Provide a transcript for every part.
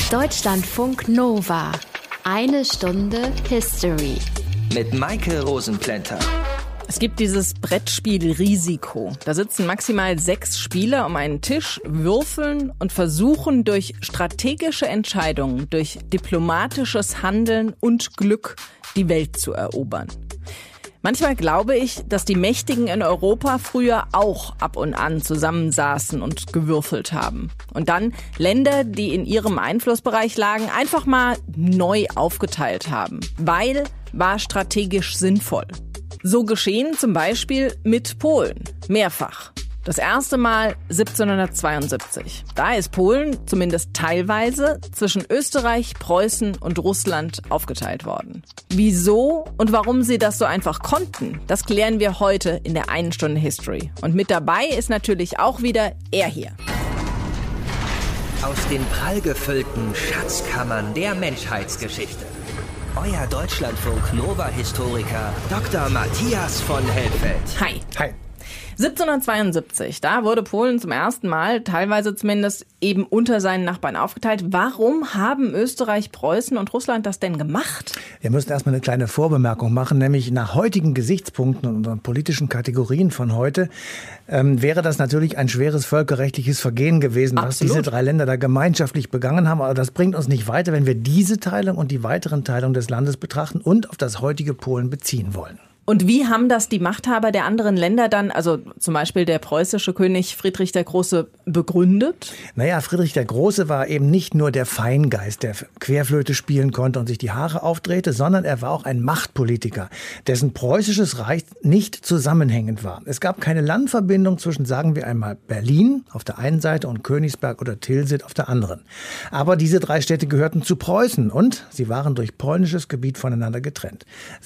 Deutschlandfunk Nova. Eine Stunde History. Mit Maike Rosenplanter. Es gibt dieses Brettspiel Risiko. Da sitzen maximal 6 Spieler um einen Tisch, würfeln und versuchen durch strategische Entscheidungen, durch diplomatisches Handeln und Glück die Welt zu erobern. Manchmal glaube ich, dass die Mächtigen in Europa früher auch ab und an zusammensaßen und gewürfelt haben. Und dann Länder, die in ihrem Einflussbereich lagen, einfach mal neu aufgeteilt haben. Weil war strategisch sinnvoll. So geschehen zum Beispiel mit Polen. Mehrfach. Das erste Mal 1772. Da ist Polen zumindest teilweise zwischen Österreich, Preußen und Russland aufgeteilt worden. Wieso und warum sie das so einfach konnten, das klären wir heute in der 1 Stunde History. Und mit dabei ist natürlich auch wieder er hier. Aus den prallgefüllten Schatzkammern der Menschheitsgeschichte. Euer Deutschlandfunk Nova-Historiker Dr. Matthias von Helfeld. Hi. Hi. 1772, da wurde Polen zum ersten Mal, teilweise zumindest, eben unter seinen Nachbarn aufgeteilt. Warum haben Österreich, Preußen und Russland das denn gemacht? Wir müssen erstmal eine kleine Vorbemerkung machen, nämlich nach heutigen Gesichtspunkten und unseren politischen Kategorien von heute wäre das natürlich ein schweres völkerrechtliches Vergehen gewesen, was diese 3 Länder da gemeinschaftlich begangen haben. Aber das bringt uns nicht weiter, wenn wir diese Teilung und die weiteren Teilungen des Landes betrachten und auf das heutige Polen beziehen wollen. Und wie haben das die Machthaber der anderen Länder dann, also zum Beispiel der preußische König Friedrich der Große, begründet? Naja, Friedrich der Große war eben nicht nur der Feingeist, der Querflöte spielen konnte und sich die Haare aufdrehte, sondern er war auch ein Machtpolitiker, dessen preußisches Reich nicht zusammenhängend war. Es gab keine Landverbindung zwischen, sagen wir einmal, Berlin auf der einen Seite und Königsberg oder Tilsit auf der anderen. Aber diese 3 Städte gehörten zu Preußen und sie waren durch polnisches Gebiet voneinander getrennt.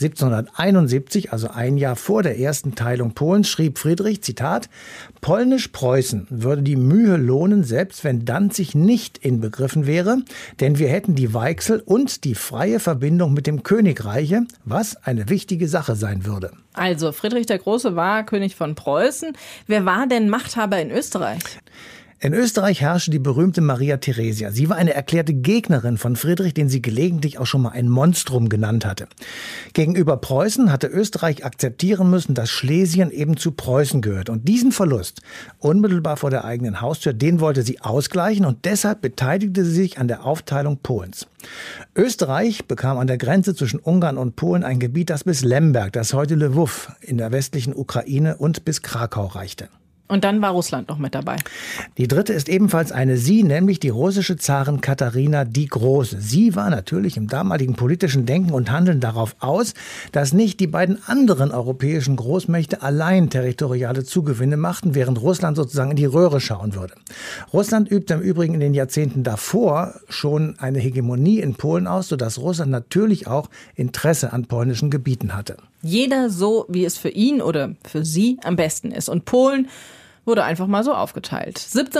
1771, also ein Jahr vor der ersten Teilung Polens, schrieb Friedrich, Zitat, Polnisch-Preußen würde die Mühe lohnen, selbst wenn Danzig nicht inbegriffen wäre, denn wir hätten die Weichsel und die freie Verbindung mit dem Königreiche, was eine wichtige Sache sein würde. Also Friedrich der Große war König von Preußen. Wer war denn Machthaber in Österreich? In Österreich herrschte die berühmte Maria Theresia. Sie war eine erklärte Gegnerin von Friedrich, den sie gelegentlich auch schon mal ein Monstrum genannt hatte. Gegenüber Preußen hatte Österreich akzeptieren müssen, dass Schlesien eben zu Preußen gehört. Und diesen Verlust, unmittelbar vor der eigenen Haustür, den wollte sie ausgleichen und deshalb beteiligte sie sich an der Aufteilung Polens. Österreich bekam an der Grenze zwischen Ungarn und Polen ein Gebiet, das bis Lemberg, das heute Lwów in der westlichen Ukraine und bis Krakau reichte. Und dann war Russland noch mit dabei. Die dritte ist ebenfalls eine Sie, nämlich die russische Zarin Katharina die Große. Sie war natürlich im damaligen politischen Denken und Handeln darauf aus, dass nicht die beiden anderen europäischen Großmächte allein territoriale Zugewinne machten, während Russland sozusagen in die Röhre schauen würde. Russland übte im Übrigen in den Jahrzehnten davor schon eine Hegemonie in Polen aus, sodass Russland natürlich auch Interesse an polnischen Gebieten hatte. Jeder so, wie es für ihn oder für sie am besten ist. Und Polen wurde einfach mal so aufgeteilt.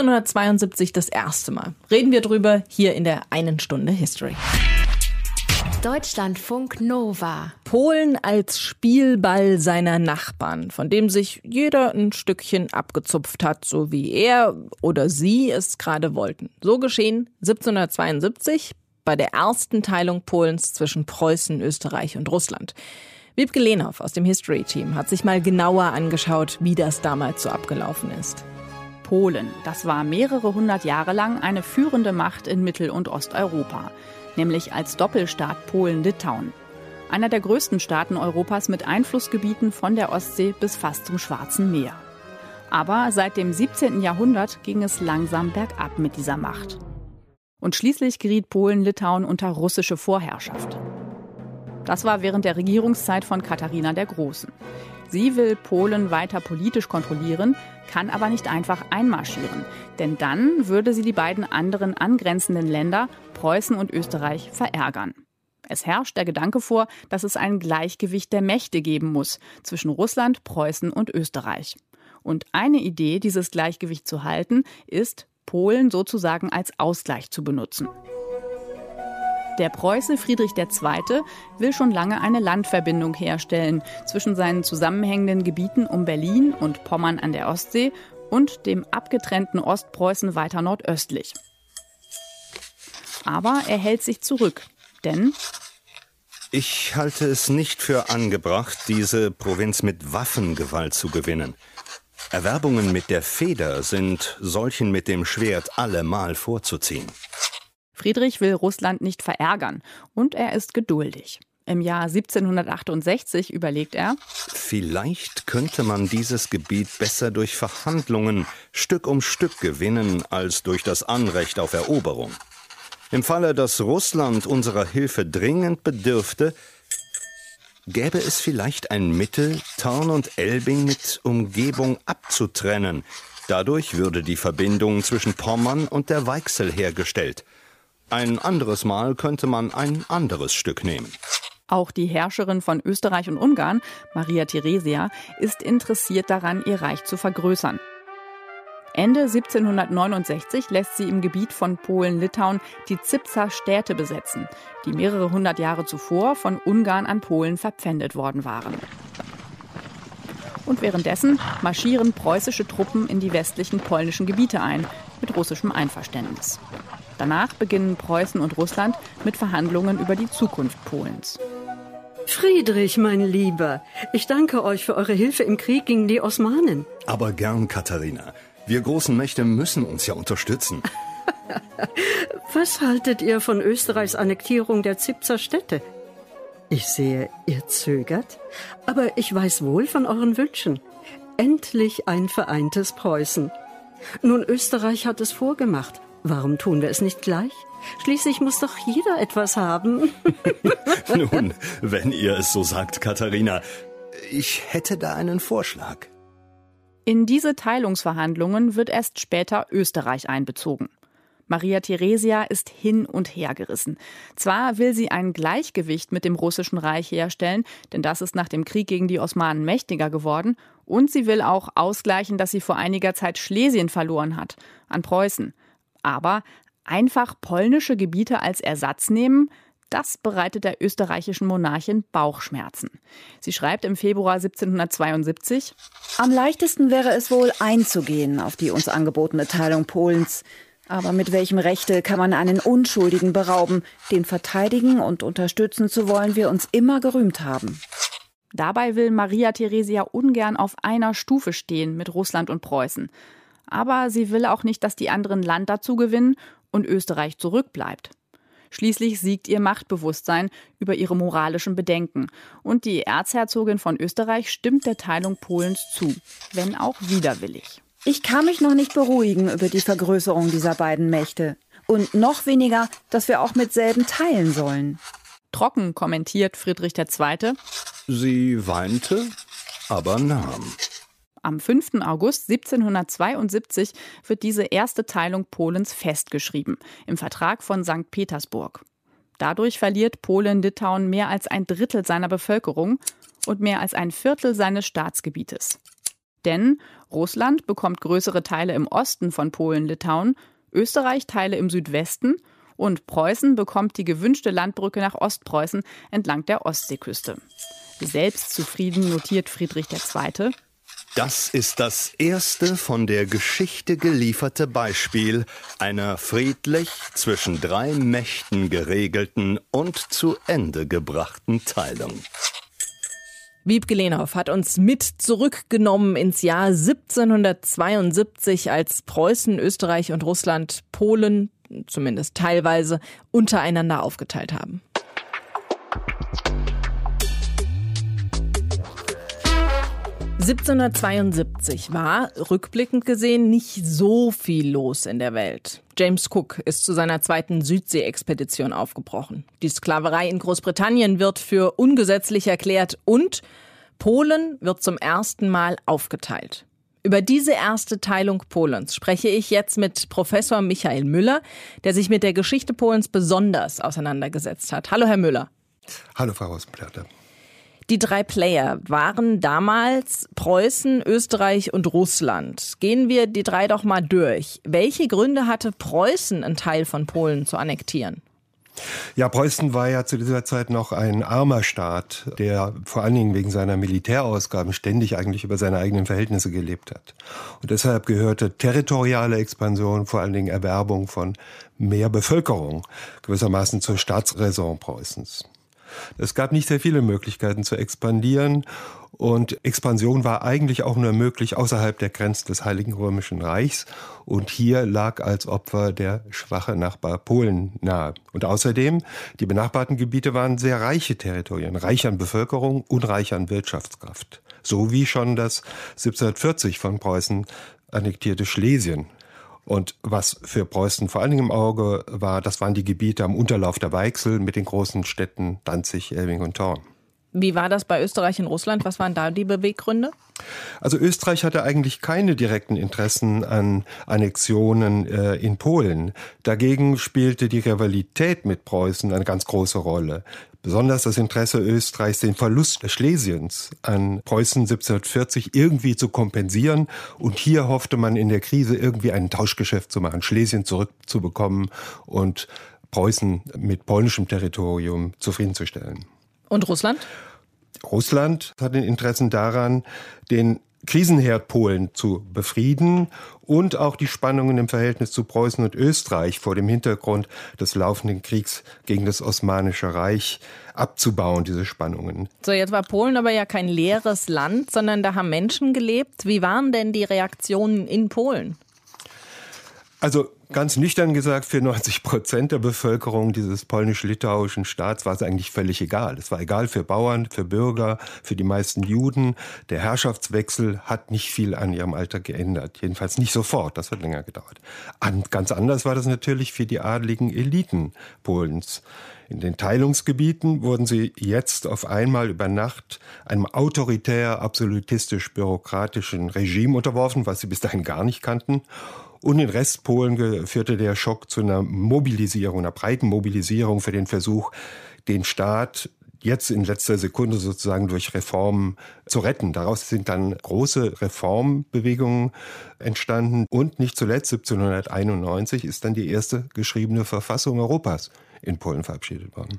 1772 das erste Mal. Reden wir drüber hier in der 1 Stunde History. Deutschlandfunk Nova. Polen als Spielball seiner Nachbarn, von dem sich jeder ein Stückchen abgezupft hat, so wie er oder sie es gerade wollten. So geschehen 1772 bei der ersten Teilung Polens zwischen Preußen, Österreich und Russland. Wiebke Lehnhoff aus dem History-Team hat sich mal genauer angeschaut, wie das damals so abgelaufen ist. Polen, das war mehrere hundert Jahre lang eine führende Macht in Mittel- und Osteuropa, nämlich als Doppelstaat Polen-Litauen. Einer der größten Staaten Europas mit Einflussgebieten von der Ostsee bis fast zum Schwarzen Meer. Aber seit dem 17. Jahrhundert ging es langsam bergab mit dieser Macht. Und schließlich geriet Polen-Litauen unter russische Vorherrschaft. Das war während der Regierungszeit von Katharina der Großen. Sie will Polen weiter politisch kontrollieren, kann aber nicht einfach einmarschieren. Denn dann würde sie die beiden anderen angrenzenden Länder, Preußen und Österreich, verärgern. Es herrscht der Gedanke vor, dass es ein Gleichgewicht der Mächte geben muss zwischen Russland, Preußen und Österreich. Und eine Idee, dieses Gleichgewicht zu halten, ist, Polen sozusagen als Ausgleich zu benutzen. Der Preuße Friedrich II. Will schon lange eine Landverbindung herstellen zwischen seinen zusammenhängenden Gebieten um Berlin und Pommern an der Ostsee und dem abgetrennten Ostpreußen weiter nordöstlich. Aber er hält sich zurück, denn ich halte es nicht für angebracht, diese Provinz mit Waffengewalt zu gewinnen. Erwerbungen mit der Feder sind solchen mit dem Schwert allemal vorzuziehen. Friedrich will Russland nicht verärgern und er ist geduldig. Im Jahr 1768 überlegt er: Vielleicht könnte man dieses Gebiet besser durch Verhandlungen Stück um Stück gewinnen, als durch das Anrecht auf Eroberung. Im Falle, dass Russland unserer Hilfe dringend bedürfte, gäbe es vielleicht ein Mittel, Thorn und Elbing mit Umgebung abzutrennen. Dadurch würde die Verbindung zwischen Pommern und der Weichsel hergestellt. Ein anderes Mal könnte man ein anderes Stück nehmen. Auch die Herrscherin von Österreich und Ungarn, Maria Theresia, ist interessiert daran, ihr Reich zu vergrößern. Ende 1769 lässt sie im Gebiet von Polen-Litauen die Zipser Städte besetzen, die mehrere hundert Jahre zuvor von Ungarn an Polen verpfändet worden waren. Und währenddessen marschieren preußische Truppen in die westlichen polnischen Gebiete ein, mit russischem Einverständnis. Danach beginnen Preußen und Russland mit Verhandlungen über die Zukunft Polens. Friedrich, mein Lieber, ich danke euch für eure Hilfe im Krieg gegen die Osmanen. Aber gern, Katharina. Wir großen Mächte müssen uns ja unterstützen. Was haltet ihr von Österreichs Annektierung der Zipser Städte? Ich sehe, ihr zögert, aber ich weiß wohl von euren Wünschen. Endlich ein vereintes Preußen. Nun, Österreich hat es vorgemacht. Warum tun wir es nicht gleich? Schließlich muss doch jeder etwas haben. Nun, wenn ihr es so sagt, Katharina, ich hätte da einen Vorschlag. In diese Teilungsverhandlungen wird erst später Österreich einbezogen. Maria Theresia ist hin und her gerissen. Zwar will sie ein Gleichgewicht mit dem Russischen Reich herstellen, denn das ist nach dem Krieg gegen die Osmanen mächtiger geworden, und sie will auch ausgleichen, dass sie vor einiger Zeit Schlesien verloren hat an Preußen. Aber einfach polnische Gebiete als Ersatz nehmen, das bereitet der österreichischen Monarchin Bauchschmerzen. Sie schreibt im Februar 1772: Am leichtesten wäre es wohl, einzugehen auf die uns angebotene Teilung Polens. Aber mit welchem Rechte kann man einen Unschuldigen berauben? Den verteidigen und unterstützen zu wollen wir uns immer gerühmt haben. Dabei will Maria Theresia ungern auf einer Stufe stehen mit Russland und Preußen. Aber sie will auch nicht, dass die anderen Land dazu gewinnen und Österreich zurückbleibt. Schließlich siegt ihr Machtbewusstsein über ihre moralischen Bedenken. Und die Erzherzogin von Österreich stimmt der Teilung Polens zu, wenn auch widerwillig. Ich kann mich noch nicht beruhigen über die Vergrößerung dieser beiden Mächte. Und noch weniger, dass wir auch mit selben teilen sollen. Trocken kommentiert Friedrich II. Sie weinte, aber nahm. Am 5. August 1772 wird diese erste Teilung Polens festgeschrieben, im Vertrag von St. Petersburg. Dadurch verliert Polen-Litauen mehr als ein Drittel seiner Bevölkerung und mehr als ein Viertel seines Staatsgebietes. Denn Russland bekommt größere Teile im Osten von Polen-Litauen, Österreich Teile im Südwesten und Preußen bekommt die gewünschte Landbrücke nach Ostpreußen entlang der Ostseeküste. Selbstzufrieden notiert Friedrich II.: Das ist das erste von der Geschichte gelieferte Beispiel einer friedlich zwischen drei Mächten geregelten und zu Ende gebrachten Teilung. Wiebke Lehnhoff hat uns mit zurückgenommen ins Jahr 1772, als Preußen, Österreich und Russland Polen, zumindest teilweise, untereinander aufgeteilt haben. (1772) war, rückblickend gesehen, nicht so viel los in der Welt. James Cook ist zu seiner zweiten Südsee-Expedition aufgebrochen. Die Sklaverei in Großbritannien wird für ungesetzlich erklärt und Polen wird zum ersten Mal aufgeteilt. Über diese erste Teilung Polens spreche ich jetzt mit Professor Michael Müller, der sich mit der Geschichte Polens besonders auseinandergesetzt hat. Hallo, Herr Müller. Hallo, Frau Rosenplanter. Die drei Player waren damals Preußen, Österreich und Russland. Gehen wir die drei doch mal durch. Welche Gründe hatte Preußen, einen Teil von Polen zu annektieren? Ja, Preußen war ja zu dieser Zeit noch ein armer Staat, der vor allen Dingen wegen seiner Militärausgaben ständig eigentlich über seine eigenen Verhältnisse gelebt hat. Und deshalb gehörte territoriale Expansion, vor allen Dingen Erwerbung von mehr Bevölkerung, gewissermaßen zur Staatsräson Preußens. Es gab nicht sehr viele Möglichkeiten zu expandieren und Expansion war eigentlich auch nur möglich außerhalb der Grenzen des Heiligen Römischen Reichs und hier lag als Opfer der schwache Nachbar Polen nahe. Und außerdem, die benachbarten Gebiete waren sehr reiche Territorien, reich an Bevölkerung und reich an Wirtschaftskraft. So wie schon das 1740 von Preußen annektierte Schlesien. Und was für Preußen vor allen Dingen im Auge war, das waren die Gebiete am Unterlauf der Weichsel mit den großen Städten Danzig, Elbing und Thorn. Wie war das bei Österreich und Russland? Was waren da die Beweggründe? Also Österreich hatte eigentlich keine direkten Interessen an Annexionen in Polen. Dagegen spielte die Rivalität mit Preußen eine ganz große Rolle. Besonders das Interesse Österreichs, den Verlust Schlesiens an Preußen 1740 irgendwie zu kompensieren. Und hier hoffte man in der Krise irgendwie ein Tauschgeschäft zu machen, Schlesien zurückzubekommen und Preußen mit polnischem Territorium zufriedenzustellen. Und Russland? Russland hat den Interessen daran, den Krisenherd Polen zu befrieden und auch die Spannungen im Verhältnis zu Preußen und Österreich vor dem Hintergrund des laufenden Kriegs gegen das Osmanische Reich abzubauen, diese Spannungen. So, jetzt war Polen aber ja kein leeres Land, sondern da haben Menschen gelebt. Wie waren denn die Reaktionen in Polen? Also ganz nüchtern gesagt, für 90% der Bevölkerung dieses polnisch-litauischen Staats war es eigentlich völlig egal. Es war egal für Bauern, für Bürger, für die meisten Juden. Der Herrschaftswechsel hat nicht viel an ihrem Alltag geändert. Jedenfalls nicht sofort, das hat länger gedauert. Ganz anders war das natürlich für die adligen Eliten Polens. In den Teilungsgebieten wurden sie jetzt auf einmal über Nacht einem autoritär, absolutistisch-bürokratischen Regime unterworfen, was sie bis dahin gar nicht kannten. Und in Restpolen führte der Schock zu einer Mobilisierung, einer breiten Mobilisierung für den Versuch, den Staat jetzt in letzter Sekunde sozusagen durch Reformen zu retten. Daraus sind dann große Reformbewegungen entstanden. Und nicht zuletzt 1791 ist dann die erste geschriebene Verfassung Europas in Polen verabschiedet worden.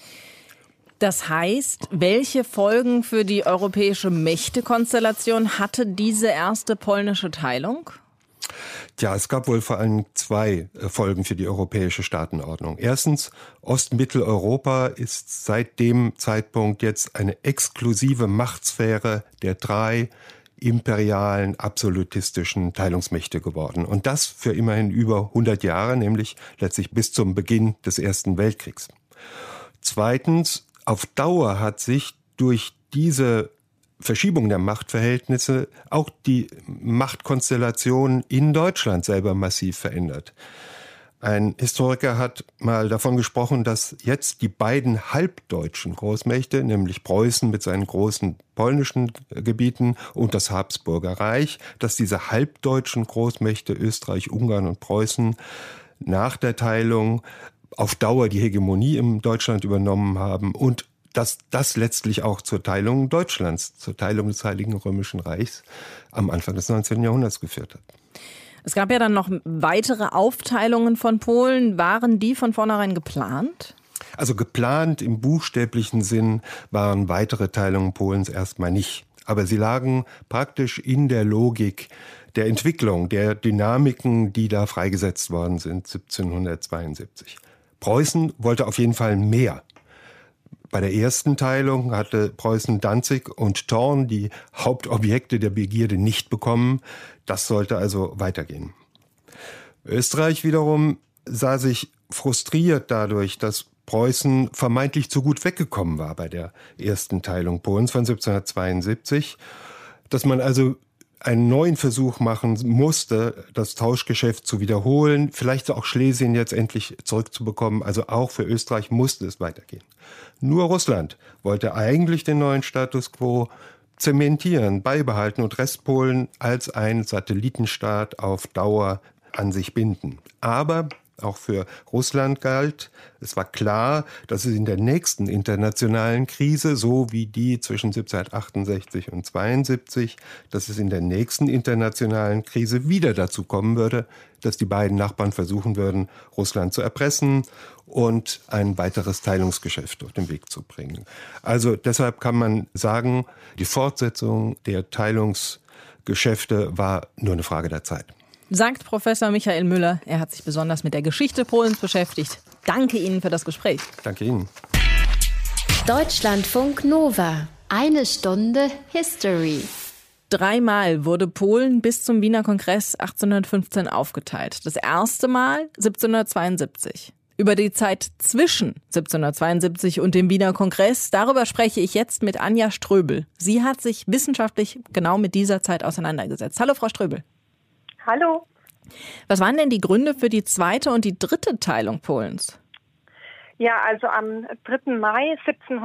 Das heißt, welche Folgen für die europäische Mächtekonstellation hatte diese erste polnische Teilung? Ja, es gab wohl vor allem zwei Folgen für die europäische Staatenordnung. Erstens, Ostmitteleuropa ist seit dem Zeitpunkt jetzt eine exklusive Machtsphäre der drei imperialen, absolutistischen Teilungsmächte geworden. Und das für immerhin über 100 Jahre, nämlich letztlich bis zum Beginn des Ersten Weltkriegs. Zweitens, auf Dauer hat sich durch diese Verschiebung der Machtverhältnisse auch die Machtkonstellation in Deutschland selber massiv verändert. Ein Historiker hat mal davon gesprochen, dass jetzt die beiden halbdeutschen Großmächte, nämlich Preußen mit seinen großen polnischen Gebieten und das Habsburger Reich, dass diese halbdeutschen Großmächte Österreich, Ungarn und Preußen nach der Teilung auf Dauer die Hegemonie in Deutschland übernommen haben und dass das letztlich auch zur Teilung Deutschlands, zur Teilung des Heiligen Römischen Reichs am Anfang des 19. Jahrhunderts geführt hat. Es gab ja dann noch weitere Aufteilungen von Polen. Waren die von vornherein geplant? Also geplant im buchstäblichen Sinn waren weitere Teilungen Polens erstmal nicht. Aber sie lagen praktisch in der Logik der Entwicklung, der Dynamiken, die da freigesetzt worden sind 1772. Preußen wollte auf jeden Fall mehr. Bei der ersten Teilung hatte Preußen Danzig und Thorn, die Hauptobjekte der Begierde, nicht bekommen. Das sollte also weitergehen. Österreich wiederum sah sich frustriert dadurch, dass Preußen vermeintlich zu gut weggekommen war bei der ersten Teilung Polens von 1772, dass man also einen neuen Versuch machen musste, das Tauschgeschäft zu wiederholen, vielleicht auch Schlesien jetzt endlich zurückzubekommen. Also auch für Österreich musste es weitergehen. Nur Russland wollte eigentlich den neuen Status quo zementieren, beibehalten und Restpolen als einen Satellitenstaat auf Dauer an sich binden. Aber auch für Russland galt. Es war klar, dass es in der nächsten internationalen Krise, so wie die zwischen 1768 und 72, dass es in der nächsten internationalen Krise wieder dazu kommen würde, dass die beiden Nachbarn versuchen würden, Russland zu erpressen und ein weiteres Teilungsgeschäft auf den Weg zu bringen. Also deshalb kann man sagen, die Fortsetzung der Teilungsgeschäfte war nur eine Frage der Zeit. Sagt Professor Michael Müller. Er hat sich besonders mit der Geschichte Polens beschäftigt. Danke Ihnen für das Gespräch. Danke Ihnen. Deutschlandfunk Nova. Eine Stunde History. 3-mal wurde Polen bis zum Wiener Kongress 1815 aufgeteilt. Das erste Mal 1772. Über die Zeit zwischen 1772 und dem Wiener Kongress, darüber spreche ich jetzt mit Anja Ströbel. Sie hat sich wissenschaftlich genau mit dieser Zeit auseinandergesetzt. Hallo, Frau Ströbel. Hallo. Was waren denn die Gründe für die zweite und die dritte Teilung Polens? Ja, also am 3. Mai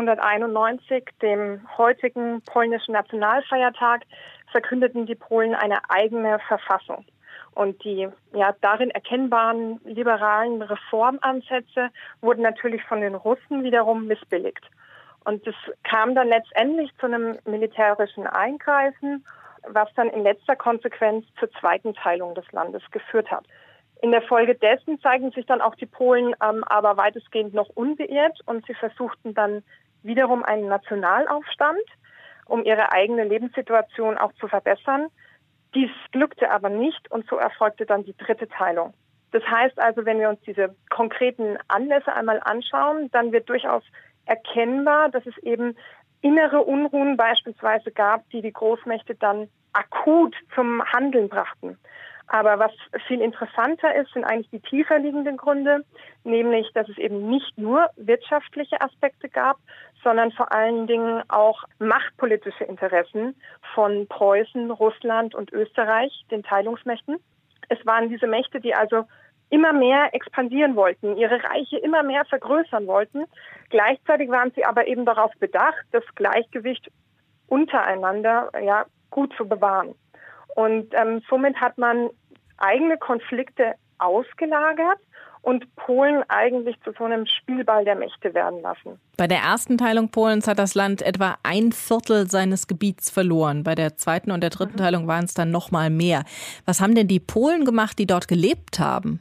1791, dem heutigen polnischen Nationalfeiertag, verkündeten die Polen eine eigene Verfassung. Und die darin erkennbaren liberalen Reformansätze wurden natürlich von den Russen wiederum missbilligt. Und es kam dann letztendlich zu einem militärischen Eingreifen, was dann in letzter Konsequenz zur zweiten Teilung des Landes geführt hat. In der Folge dessen zeigen sich dann auch die Polen aber weitestgehend noch unbeirrt und sie versuchten dann wiederum einen Nationalaufstand, um ihre eigene Lebenssituation auch zu verbessern. Dies glückte aber nicht und so erfolgte dann die dritte Teilung. Das heißt also, wenn wir uns diese konkreten Anlässe einmal anschauen, dann wird durchaus erkennbar, dass es eben innere Unruhen beispielsweise gab, die die Großmächte dann akut zum Handeln brachten. Aber was viel interessanter ist, sind eigentlich die tiefer liegenden Gründe, nämlich, dass es eben nicht nur wirtschaftliche Aspekte gab, sondern vor allen Dingen auch machtpolitische Interessen von Preußen, Russland und Österreich, den Teilungsmächten. Es waren diese Mächte, die also immer mehr expandieren wollten, ihre Reiche immer mehr vergrößern wollten. Gleichzeitig waren sie aber eben darauf bedacht, das Gleichgewicht untereinander gut zu bewahren. Und somit hat man eigene Konflikte ausgelagert und Polen eigentlich zu so einem Spielball der Mächte werden lassen. Bei der ersten Teilung Polens hat das Land etwa 1/4 seines Gebiets verloren. Bei der zweiten und der dritten Teilung waren es dann noch mal mehr. Was haben denn die Polen gemacht, die dort gelebt haben?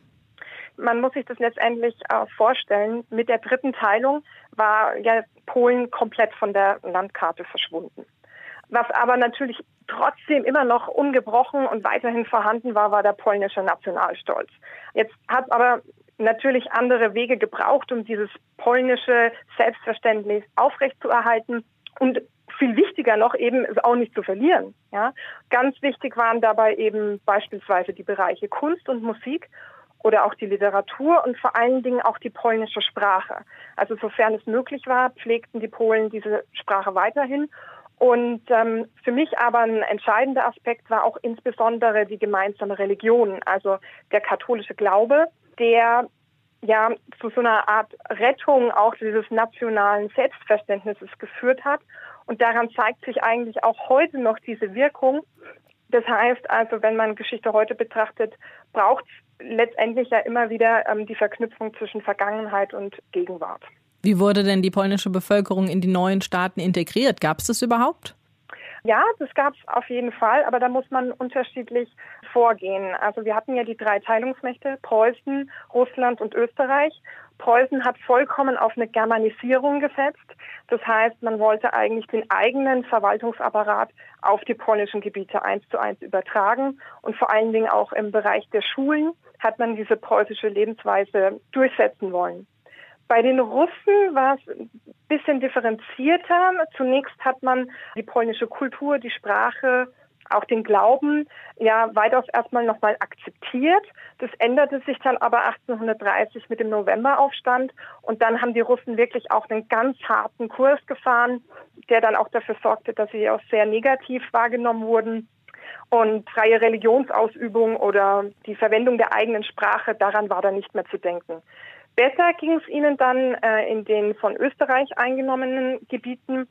Man muss sich das letztendlich vorstellen. Mit der dritten Teilung war ja Polen komplett von der Landkarte verschwunden. Was aber natürlich trotzdem immer noch ungebrochen und weiterhin vorhanden war, war der polnische Nationalstolz. Jetzt hat es aber natürlich andere Wege gebraucht, um dieses polnische Selbstverständnis aufrechtzuerhalten und viel wichtiger noch eben, es auch nicht zu verlieren. Ja? Ganz wichtig waren dabei eben beispielsweise die Bereiche Kunst und Musik oder auch die Literatur und vor allen Dingen auch die polnische Sprache. Also sofern es möglich war, pflegten die Polen diese Sprache weiterhin. Und für mich aber ein entscheidender Aspekt war auch insbesondere die gemeinsame Religion, also der katholische Glaube, der ja zu so einer Art Rettung auch dieses nationalen Selbstverständnisses geführt hat. Und daran zeigt sich eigentlich auch heute noch diese Wirkung. Das heißt also, wenn man Geschichte heute betrachtet, braucht es letztendlich ja immer wieder die Verknüpfung zwischen Vergangenheit und Gegenwart. Wie wurde denn die polnische Bevölkerung in die neuen Staaten integriert? Gab es das überhaupt? Ja, das gab es auf jeden Fall, aber da muss man unterschiedlich vorgehen. Also wir hatten ja die 3 Teilungsmächte, Preußen, Russland und Österreich. Preußen hat vollkommen auf eine Germanisierung gesetzt. Das heißt, man wollte eigentlich den eigenen Verwaltungsapparat auf die polnischen Gebiete 1:1 übertragen. Und vor allen Dingen auch im Bereich der Schulen hat man diese preußische Lebensweise durchsetzen wollen. Bei den Russen war es ein bisschen differenzierter. Zunächst hat man die polnische Kultur, die Sprache, auch den Glauben ja weitaus erstmal nochmal akzeptiert. Das änderte sich dann aber 1830 mit dem Novemberaufstand und dann haben die Russen wirklich auch einen ganz harten Kurs gefahren, der dann auch dafür sorgte, dass sie auch sehr negativ wahrgenommen wurden. Und freie Religionsausübung oder die Verwendung der eigenen Sprache, daran war dann nicht mehr zu denken. Besser ging es ihnen dann in den von Österreich eingenommenen Gebieten.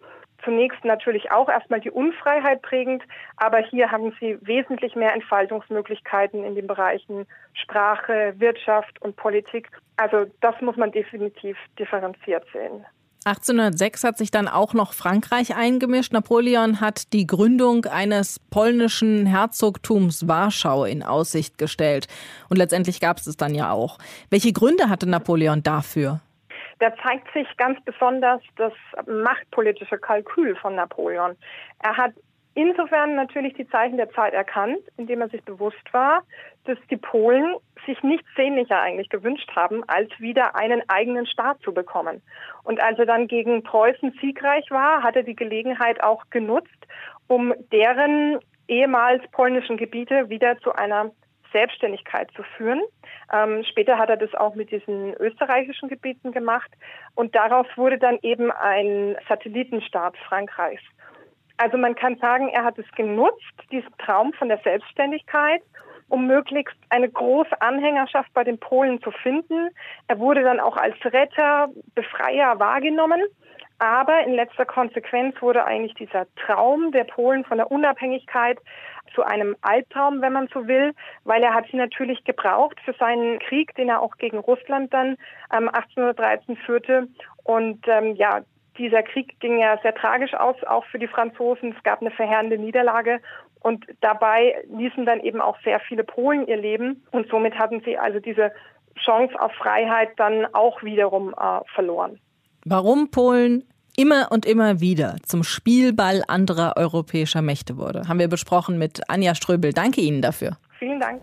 zunächst natürlich auch erstmal die Unfreiheit prägend, aber hier haben sie wesentlich mehr Entfaltungsmöglichkeiten in den Bereichen Sprache, Wirtschaft und Politik. Also das muss man definitiv differenziert sehen. 1806 hat sich dann auch noch Frankreich eingemischt. Napoleon hat die Gründung eines polnischen Herzogtums Warschau in Aussicht gestellt. Und letztendlich gab es es dann ja auch. Welche Gründe hatte Napoleon dafür? Da zeigt sich ganz besonders das machtpolitische Kalkül von Napoleon. Er hat insofern natürlich die Zeichen der Zeit erkannt, indem er sich bewusst war, dass die Polen sich nichts sehnlicher eigentlich gewünscht haben, als wieder einen eigenen Staat zu bekommen. Und als er dann gegen Preußen siegreich war, hat er die Gelegenheit auch genutzt, um deren ehemals polnischen Gebiete wieder zu einer Selbstständigkeit zu führen. Später hat er das auch mit diesen österreichischen Gebieten gemacht. Und daraus wurde dann eben ein Satellitenstaat Frankreichs. Also man kann sagen, er hat es genutzt, diesen Traum von der Selbstständigkeit, um möglichst eine große Anhängerschaft bei den Polen zu finden. Er wurde dann auch als Retter, Befreier wahrgenommen. Aber in letzter Konsequenz wurde eigentlich dieser Traum der Polen von der Unabhängigkeit zu einem Albtraum, wenn man so will, weil er hat sie natürlich gebraucht für seinen Krieg, den er auch gegen Russland dann 1813 führte. Und dieser Krieg ging ja sehr tragisch aus, auch für die Franzosen. Es gab eine verheerende Niederlage und dabei ließen dann eben auch sehr viele Polen ihr Leben. Und somit hatten sie also diese Chance auf Freiheit dann auch wiederum verloren. Warum Polen immer und immer wieder zum Spielball anderer europäischer Mächte wurde, haben wir besprochen mit Anja Ströbel. Danke Ihnen dafür. Vielen Dank.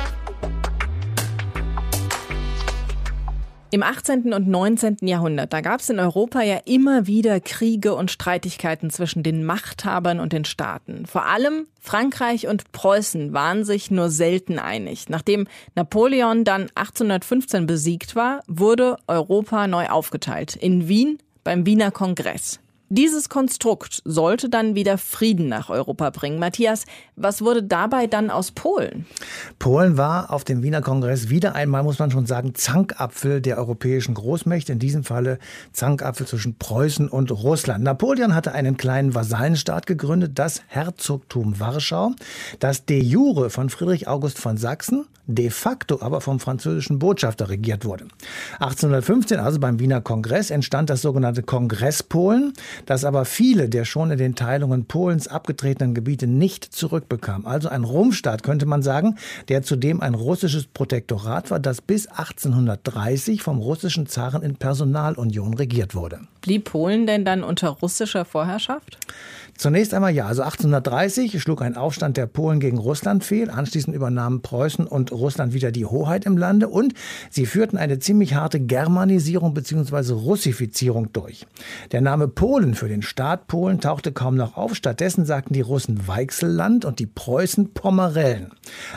Im 18. und 19. Jahrhundert, da gab es in Europa ja immer wieder Kriege und Streitigkeiten zwischen den Machthabern und den Staaten. Vor allem Frankreich und Preußen waren sich nur selten einig. Nachdem Napoleon dann 1815 besiegt war, wurde Europa neu aufgeteilt. In Wien beim Wiener Kongress. Dieses Konstrukt sollte dann wieder Frieden nach Europa bringen. Matthias, was wurde dabei dann aus Polen? Polen war auf dem Wiener Kongress wieder einmal, muss man schon sagen, Zankapfel der europäischen Großmächte. In diesem Falle Zankapfel zwischen Preußen und Russland. Napoleon hatte einen kleinen Vasallenstaat gegründet, das Herzogtum Warschau, das de jure von Friedrich August von Sachsen, de facto aber vom französischen Botschafter regiert wurde. 1815, also beim Wiener Kongress, entstand das sogenannte Kongresspolen, das aber viele der schon in den Teilungen Polens abgetretenen Gebiete nicht zurückbekam. Also ein Rumpfstaat, könnte man sagen, der zudem ein russisches Protektorat war, das bis 1830 vom russischen Zaren in Personalunion regiert wurde. Blieb Polen denn dann unter russischer Vorherrschaft? Zunächst einmal ja. Also 1830 schlug ein Aufstand der Polen gegen Russland fehl. Anschließend übernahmen Preußen und Russland wieder die Hoheit im Lande und sie führten eine ziemlich harte Germanisierung bzw. Russifizierung durch. Der Name Polen für den Staat Polen tauchte kaum noch auf. Stattdessen sagten die Russen Weichselland und die Preußen Pomerellen.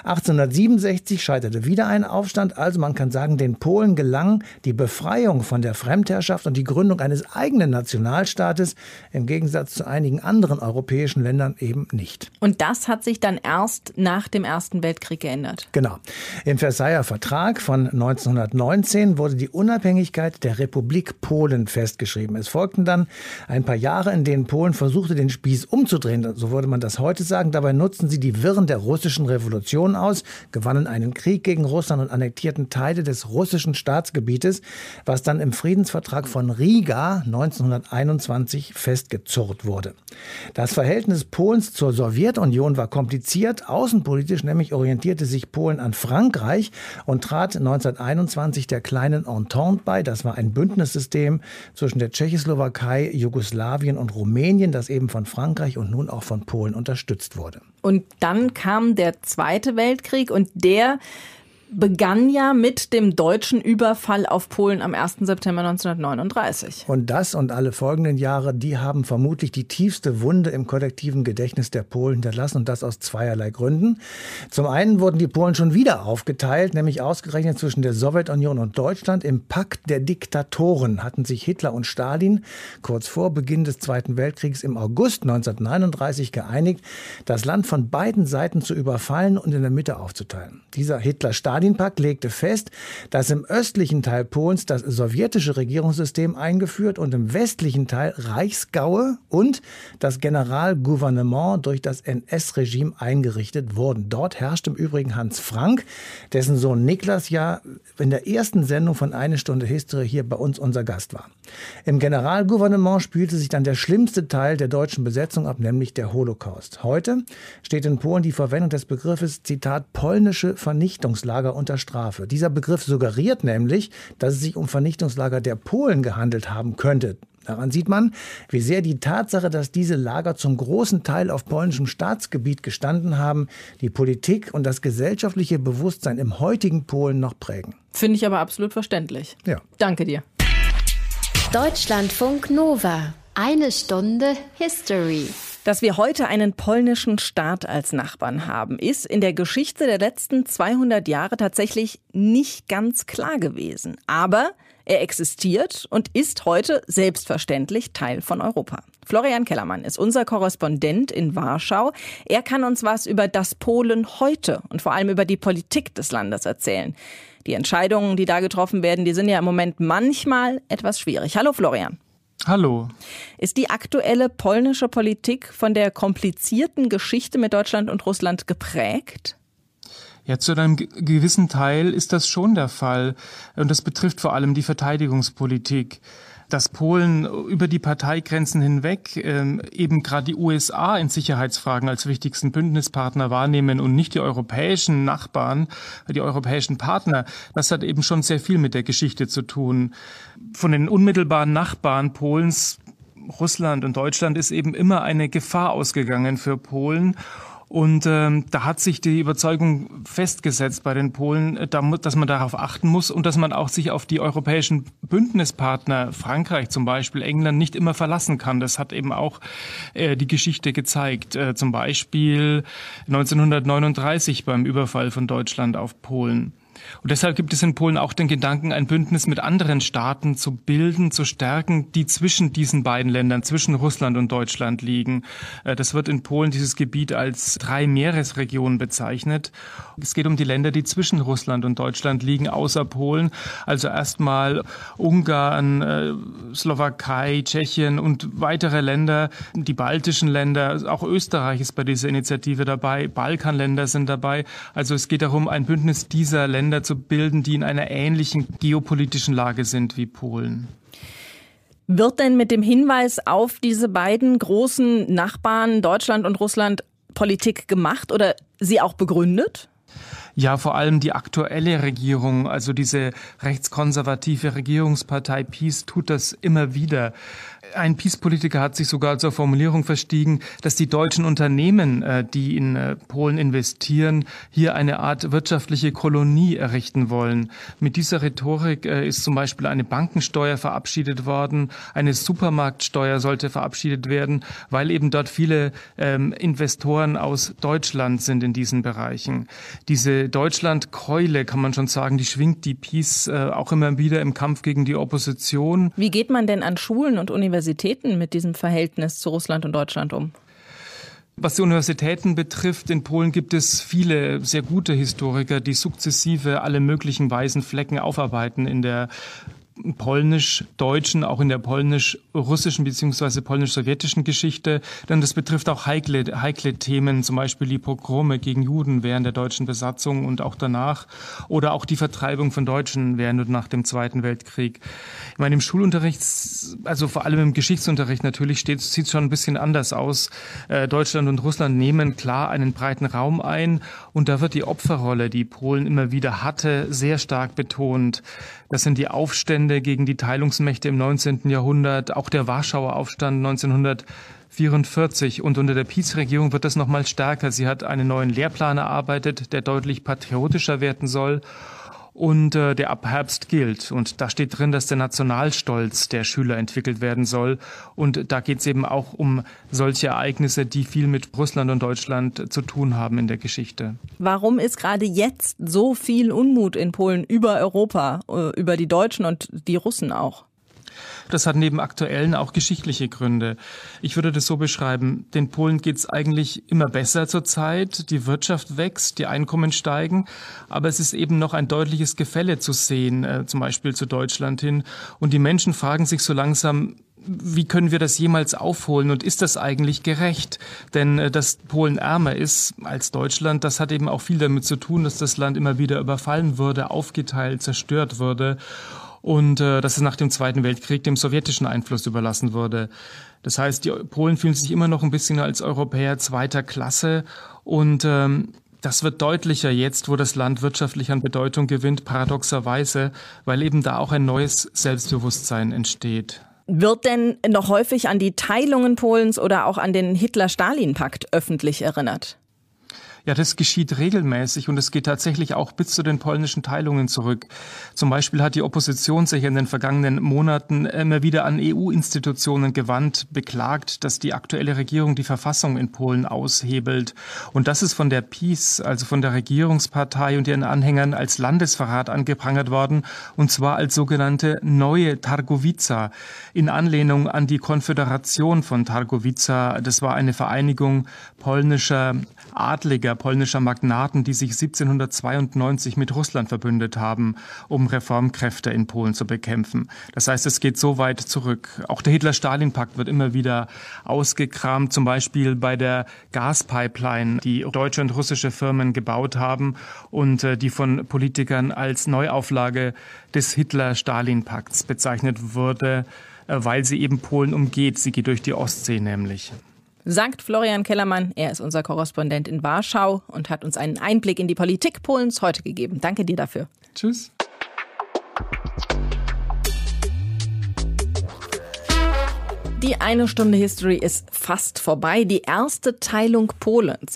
1867 scheiterte wieder ein Aufstand. Also man kann sagen, den Polen gelang die Befreiung von der Fremdherrschaft und die Gründung eines eigenen Nationalstaates, im Gegensatz zu einigen anderen europäischen Ländern eben nicht. Und das hat sich dann erst nach dem Ersten Weltkrieg geändert? Genau. Im Versailler Vertrag von 1919 wurde die Unabhängigkeit der Republik Polen festgeschrieben. Es folgten dann ein paar Jahre, in denen Polen versuchte, den Spieß umzudrehen. So würde man das heute sagen. Dabei nutzten sie die Wirren der russischen Revolution aus, gewannen einen Krieg gegen Russland und annektierten Teile des russischen Staatsgebietes, was dann im Friedensvertrag von Riga 1921 festgezurrt wurde. Das Verhältnis Polens zur Sowjetunion war kompliziert. Außenpolitisch nämlich orientierte sich Polen an Frankreich und trat 1921 der kleinen Entente bei. Das war ein Bündnissystem zwischen der Tschechoslowakei, Jugoslawien und Rumänien, das eben von Frankreich und nun auch von Polen unterstützt wurde. Und dann kam der Zweite Weltkrieg und der begann ja mit dem deutschen Überfall auf Polen am 1. September 1939. Und das und alle folgenden Jahre, die haben vermutlich die tiefste Wunde im kollektiven Gedächtnis der Polen hinterlassen und das aus zweierlei Gründen. Zum einen wurden die Polen schon wieder aufgeteilt, nämlich ausgerechnet zwischen der Sowjetunion und Deutschland. Im Pakt der Diktatoren hatten sich Hitler und Stalin kurz vor Beginn des Zweiten Weltkriegs im August 1939 geeinigt, das Land von beiden Seiten zu überfallen und in der Mitte aufzuteilen. Dieser Hitler-Stalin Westfalen-Westfalen-Pakt legte fest, dass im östlichen Teil Polens das sowjetische Regierungssystem eingeführt und im westlichen Teil Reichsgaue und das Generalgouvernement durch das NS-Regime eingerichtet wurden. Dort herrscht im Übrigen Hans Frank, dessen Sohn Niklas ja in der ersten Sendung von Eine Stunde History hier bei uns unser Gast war. Im Generalgouvernement spielte sich dann der schlimmste Teil der deutschen Besetzung ab, nämlich der Holocaust. Heute steht in Polen die Verwendung des Begriffes, Zitat, polnische Vernichtungslager unter Strafe. Dieser Begriff suggeriert nämlich, dass es sich um Vernichtungslager der Polen gehandelt haben könnte. Daran sieht man, wie sehr die Tatsache, dass diese Lager zum großen Teil auf polnischem Staatsgebiet gestanden haben, die Politik und das gesellschaftliche Bewusstsein im heutigen Polen noch prägen. Finde ich aber absolut verständlich. Ja. Danke dir. Deutschlandfunk Nova. Eine Stunde History. Dass wir heute einen polnischen Staat als Nachbarn haben, ist in der Geschichte der letzten 200 Jahre tatsächlich nicht ganz klar gewesen. Aber er existiert und ist heute selbstverständlich Teil von Europa. Florian Kellermann ist unser Korrespondent in Warschau. Er kann uns was über das Polen heute und vor allem über die Politik des Landes erzählen. Die Entscheidungen, die da getroffen werden, die sind ja im Moment manchmal etwas schwierig. Hallo Florian. Hallo. Ist die aktuelle polnische Politik von der komplizierten Geschichte mit Deutschland und Russland geprägt? Ja, zu einem gewissen Teil ist das schon der Fall. Und das betrifft vor allem die Verteidigungspolitik. Dass Polen über die Parteigrenzen hinweg eben gerade die USA in Sicherheitsfragen als wichtigsten Bündnispartner wahrnehmen und nicht die europäischen Nachbarn, die europäischen Partner, das hat eben schon sehr viel mit der Geschichte zu tun. Von den unmittelbaren Nachbarn Polens, Russland und Deutschland, ist eben immer eine Gefahr ausgegangen für Polen. Und da hat sich die Überzeugung festgesetzt bei den Polen, dass man darauf achten muss und dass man auch sich auf die europäischen Bündnispartner, Frankreich zum Beispiel, England, nicht immer verlassen kann. Das hat eben auch die Geschichte gezeigt. Zum Beispiel 1939 beim Überfall von Deutschland auf Polen. Und deshalb gibt es in Polen auch den Gedanken, ein Bündnis mit anderen Staaten zu bilden, zu stärken, die zwischen diesen beiden Ländern, zwischen Russland und Deutschland liegen. Das wird in Polen, dieses Gebiet, als 3 Meeresregionen bezeichnet. Es geht um die Länder, die zwischen Russland und Deutschland liegen, außer Polen. Also erstmal Ungarn, Slowakei, Tschechien und weitere Länder, die baltischen Länder, auch Österreich ist bei dieser Initiative dabei, Balkanländer sind dabei. Also es geht darum, ein Bündnis dieser Länder zu bilden, die in einer ähnlichen geopolitischen Lage sind wie Polen. Wird denn mit dem Hinweis auf diese beiden großen Nachbarn Deutschland und Russland Politik gemacht oder sie auch begründet? Ja, vor allem die aktuelle Regierung, also diese rechtskonservative Regierungspartei PiS, tut das immer wieder. Ein PiS-Politiker hat sich sogar zur Formulierung verstiegen, dass die deutschen Unternehmen, die in Polen investieren, hier eine Art wirtschaftliche Kolonie errichten wollen. Mit dieser Rhetorik ist zum Beispiel eine Bankensteuer verabschiedet worden, eine Supermarktsteuer sollte verabschiedet werden, weil eben dort viele Investoren aus Deutschland sind in diesen Bereichen. Diese Deutschland-Keule, kann man schon sagen, die schwingt die PiS auch immer wieder im Kampf gegen die Opposition. Wie geht man denn an Schulen und Universitäten mit diesem Verhältnis zu Russland und Deutschland um? Was die Universitäten betrifft, in Polen gibt es viele sehr gute Historiker, die sukzessive alle möglichen weißen Flecken aufarbeiten in der polnisch-deutschen, auch in der polnisch-russischen bzw. polnisch-sowjetischen Geschichte. Denn das betrifft auch heikle Themen, zum Beispiel die Pogrome gegen Juden während der deutschen Besatzung und auch danach. Oder auch die Vertreibung von Deutschen während und nach dem Zweiten Weltkrieg. Ich meine, im Schulunterricht, also vor allem im Geschichtsunterricht natürlich, sieht es schon ein bisschen anders aus. Deutschland und Russland nehmen klar einen breiten Raum ein. Und da wird die Opferrolle, die Polen immer wieder hatte, sehr stark betont. Das sind die Aufstände gegen die Teilungsmächte im 19. Jahrhundert, auch der Warschauer Aufstand 1944. Und unter der PiS-Regierung wird das noch mal stärker. Sie hat einen neuen Lehrplan erarbeitet, der deutlich patriotischer werden soll und der ab Herbst gilt. Und da steht drin, dass der Nationalstolz der Schüler entwickelt werden soll. Und da geht es eben auch um solche Ereignisse, die viel mit Russland und Deutschland zu tun haben in der Geschichte. Warum ist gerade jetzt so viel Unmut in Polen über Europa, über die Deutschen und die Russen auch? Das hat neben aktuellen auch geschichtliche Gründe. Ich würde das so beschreiben, den Polen geht's eigentlich immer besser zurzeit. Die Wirtschaft wächst, die Einkommen steigen, aber es ist eben noch ein deutliches Gefälle zu sehen, zum Beispiel zu Deutschland hin. Und die Menschen fragen sich so langsam, wie können wir das jemals aufholen und ist das eigentlich gerecht? Denn dass Polen ärmer ist als Deutschland, das hat eben auch viel damit zu tun, dass das Land immer wieder überfallen wurde, aufgeteilt, zerstört wurde und dass es nach dem Zweiten Weltkrieg dem sowjetischen Einfluss überlassen wurde. Das heißt, die Polen fühlen sich immer noch ein bisschen als Europäer zweiter Klasse und das wird deutlicher jetzt, wo das Land wirtschaftlich an Bedeutung gewinnt, paradoxerweise, weil eben da auch ein neues Selbstbewusstsein entsteht. Wird denn noch häufig an die Teilungen Polens oder auch an den Hitler-Stalin-Pakt öffentlich erinnert? Ja, das geschieht regelmäßig und es geht tatsächlich auch bis zu den polnischen Teilungen zurück. Zum Beispiel hat die Opposition sich in den vergangenen Monaten immer wieder an EU-Institutionen gewandt, beklagt, dass die aktuelle Regierung die Verfassung in Polen aushebelt. Und das ist von der PiS, also von der Regierungspartei und ihren Anhängern als Landesverrat angeprangert worden, und zwar als sogenannte Neue Targowica, in Anlehnung an die Konföderation von Targowica. Das war eine Vereinigung polnischer Adliger, polnischer Magnaten, die sich 1792 mit Russland verbündet haben, um Reformkräfte in Polen zu bekämpfen. Das heißt, es geht so weit zurück. Auch der Hitler-Stalin-Pakt wird immer wieder ausgekramt, zum Beispiel bei der Gaspipeline, die deutsche und russische Firmen gebaut haben und die von Politikern als Neuauflage des Hitler-Stalin-Pakts bezeichnet wurde, weil sie eben Polen umgeht. Sie geht durch die Ostsee nämlich. Sagt Florian Kellermann. Er ist unser Korrespondent in Warschau und hat uns einen Einblick in die Politik Polens heute gegeben. Danke dir dafür. Tschüss. Die 1 Stunde History ist fast vorbei. Die erste Teilung Polens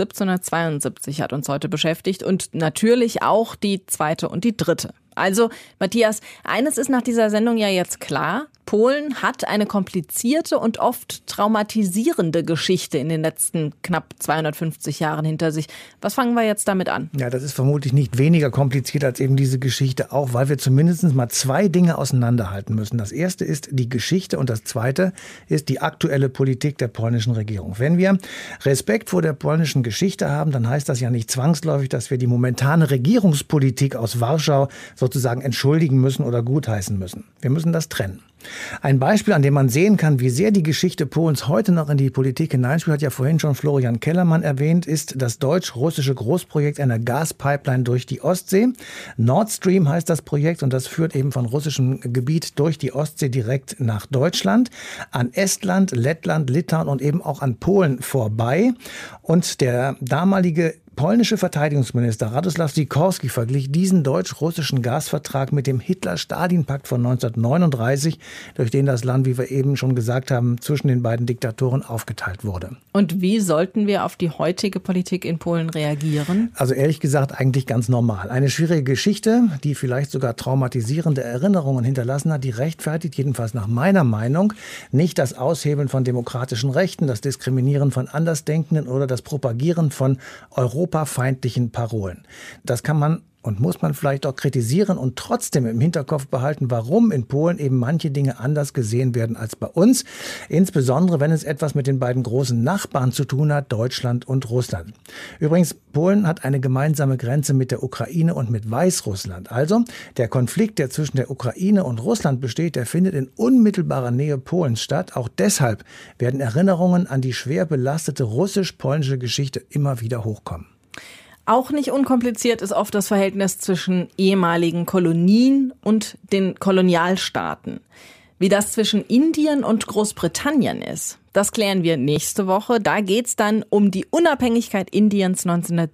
1772 hat uns heute beschäftigt und natürlich auch die zweite und die dritte. Also, Matthias, eines ist nach dieser Sendung ja jetzt klar. Polen hat eine komplizierte und oft traumatisierende Geschichte in den letzten knapp 250 Jahren hinter sich. Was fangen wir jetzt damit an? Ja, das ist vermutlich nicht weniger kompliziert als eben diese Geschichte auch, weil wir zumindest mal zwei Dinge auseinanderhalten müssen. Das erste ist die Geschichte und das zweite ist die aktuelle Politik der polnischen Regierung. Wenn wir Respekt vor der polnischen Geschichte haben, dann heißt das ja nicht zwangsläufig, dass wir die momentane Regierungspolitik aus Warschau sozusagen entschuldigen müssen oder gutheißen müssen. Wir müssen das trennen. Ein Beispiel, an dem man sehen kann, wie sehr die Geschichte Polens heute noch in die Politik hineinspielt, hat ja vorhin schon Florian Kellermann erwähnt, ist das deutsch-russische Großprojekt einer Gaspipeline durch die Ostsee. Nord Stream heißt das Projekt und das führt eben von russischem Gebiet durch die Ostsee direkt nach Deutschland, an Estland, Lettland, Litauen und eben auch an Polen vorbei. Und der damalige polnische Verteidigungsminister Radoslaw Sikorski verglich diesen deutsch-russischen Gasvertrag mit dem Hitler-Stalin-Pakt von 1939, durch den das Land, wie wir eben schon gesagt haben, zwischen den beiden Diktatoren aufgeteilt wurde. Und wie sollten wir auf die heutige Politik in Polen reagieren? Also ehrlich gesagt eigentlich ganz normal. Eine schwierige Geschichte, die vielleicht sogar traumatisierende Erinnerungen hinterlassen hat, die rechtfertigt, jedenfalls nach meiner Meinung, nicht das Aushebeln von demokratischen Rechten, das Diskriminieren von Andersdenkenden oder das Propagieren von europafeindlichen Parolen. Das kann man und muss man vielleicht auch kritisieren und trotzdem im Hinterkopf behalten, warum in Polen eben manche Dinge anders gesehen werden als bei uns. Insbesondere, wenn es etwas mit den beiden großen Nachbarn zu tun hat, Deutschland und Russland. Übrigens, Polen hat eine gemeinsame Grenze mit der Ukraine und mit Weißrussland. Also, der Konflikt, der zwischen der Ukraine und Russland besteht, der findet in unmittelbarer Nähe Polens statt. Auch deshalb werden Erinnerungen an die schwer belastete russisch-polnische Geschichte immer wieder hochkommen. Auch nicht unkompliziert ist oft das Verhältnis zwischen ehemaligen Kolonien und den Kolonialstaaten. Wie das zwischen Indien und Großbritannien ist, das klären wir nächste Woche. Da geht's dann um die Unabhängigkeit Indiens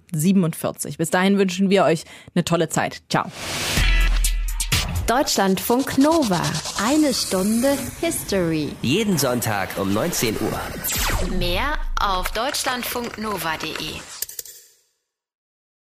1947. Bis dahin wünschen wir euch eine tolle Zeit. Ciao. Deutschlandfunk Nova. 1 Stunde History. Jeden Sonntag um 19 Uhr. Mehr auf deutschlandfunknova.de.